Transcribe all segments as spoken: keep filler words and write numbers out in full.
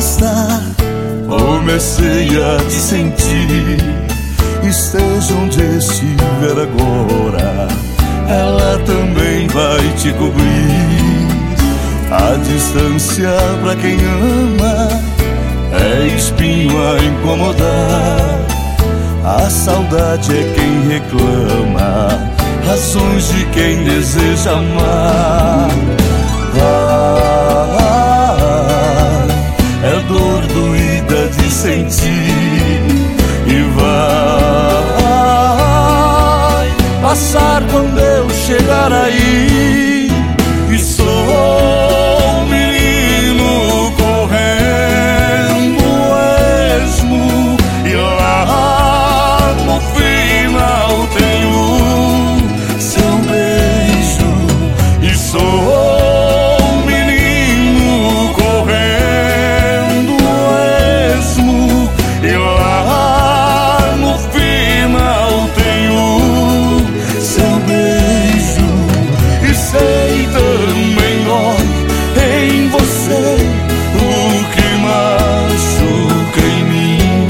gostar, comecei a te sentir. Esteja onde estiver agora, ela também vai te cobrir. A distância pra quem ama é espinho a incomodar. A saudade é quem reclama, razões de quem deseja amar. Vai, é dor doída de sentir, e vai passar quando eu chegar aí. E sou um menino correndo esmo, e lá no final tenho seu beijo. E sou um menino correndo esmo, e lá no final tenho seu beijo. E sei também dói em você o que machuca em mim.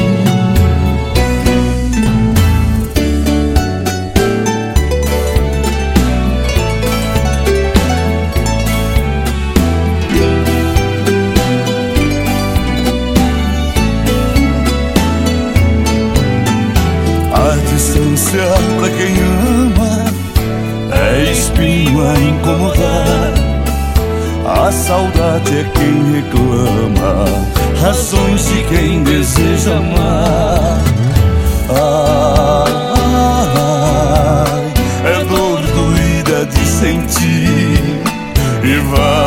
A distância pra quem ama é espinho a incomodar. A saudade é quem reclama, razões de quem deseja amar. Ai, é dor doída de sentir, e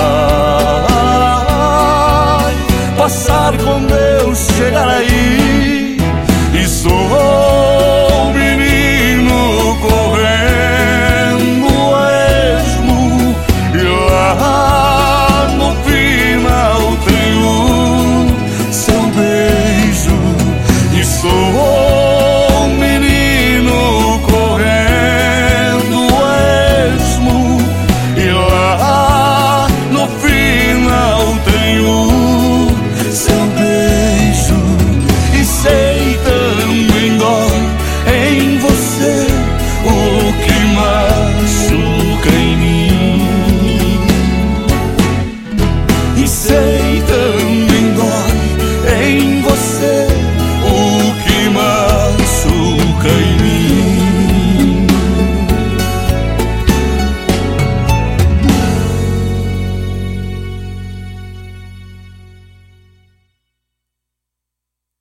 vai passar quando eu chegar aí. E sou um menino correndo esmo, e lá no final tenho seu beijo. E sou um menino correndo esmo, e lá no final tenho seu beijo. E sei também dói em você o que machuca em mim. E sei também